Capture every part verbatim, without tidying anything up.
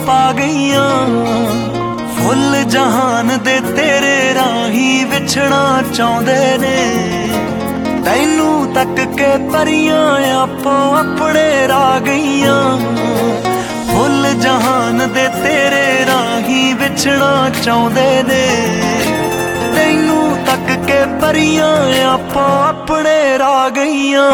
पा गईयां। फुल जहान दे तेरे राही विछड़ा चाहुंदे ने, तैनू तक के परियां आपो अपने रा गईयां। फुल जहान दे तेरे राही विछड़ा चाहुंदे ने, तैनू तक के परियां आपो अपने रा गईयां।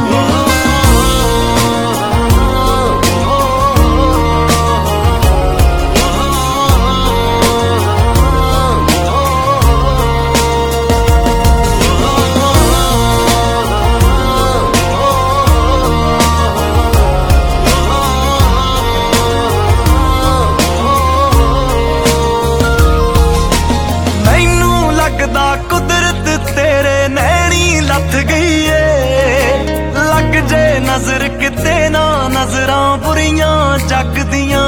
कुदरत तेरे नैनी लथ गई है, लग जे नजर किते ना नजरां बुरियां जग दियां।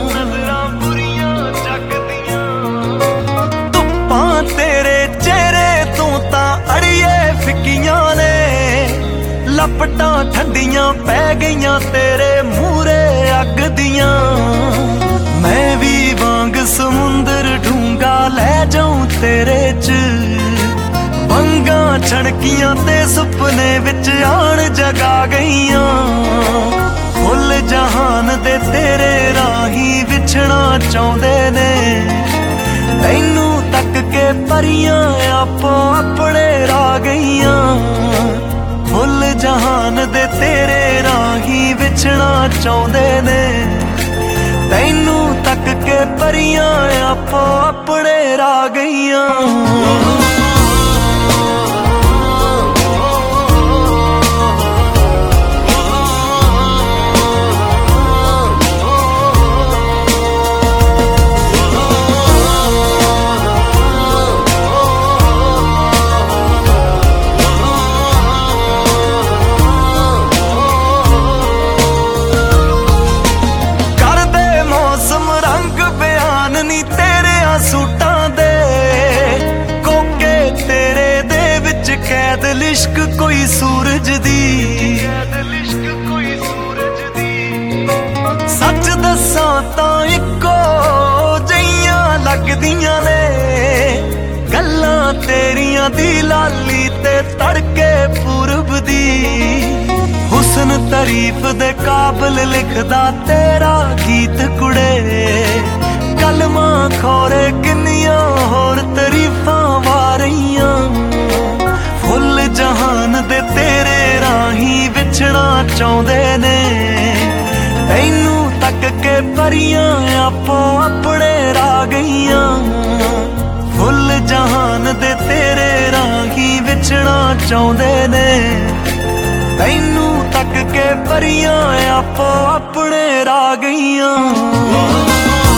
धुप्पां तेरे चेहरे तू तां अड़िए फिक्कियां ने, लपटां ठंडियां पै गईयां तेरे मूरे अग दियां। मैं भी वांग समुंदर ढूंगा लै जाऊं तेरे च, वंगा छड़कियां ते सुपने विच आन जगा गईयां। फुल जहान दे तेरे राही विछड़ा चाहुंदे ने, तैनू तक के परियां आपो अपने रा गईयां। फुल जहान दे तेरे राही विछड़ा चाहुंदे ने, तैनू तक के परियां आपो अपने रा गईयां। सूटां दे कोके तेरे दे विच कैद लिश्क कोई सूरज दी। सच दसां तां इक्को जिहियां लगदियां ने, गल्लां तेरियां दी लाली ते तड़के पूरब दी। हुस्न तारीफ दे काबिल लिखदा तेरा गीत कुड़े, कलमा खोरे किन्नियां होर तरीफां वारियां। फुल जहान दे तेरे राही विछड़ा चाहुंदे ने, तैनू तक के परियां आपो अपने रा गईयां। फुल जहान दे तेरे राही विछड़ा चाहुंदे ने, तैनू तक के परियां आपो अपने रा गईयां।